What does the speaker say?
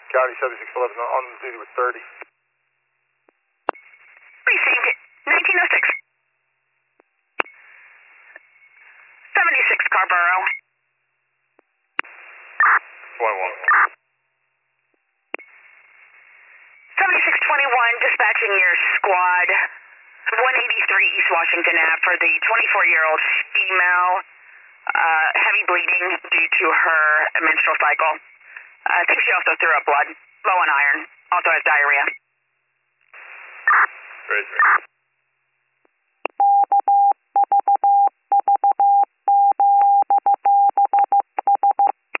County 7611 on duty with 30. Received 1906. 76 Scarborough. 21. 7621, dispatching your squad. 183 East Washington Ave for the 24-year-old female. Heavy bleeding due to her menstrual cycle. I think she also threw up blood. Low on iron. Also has diarrhea. Great.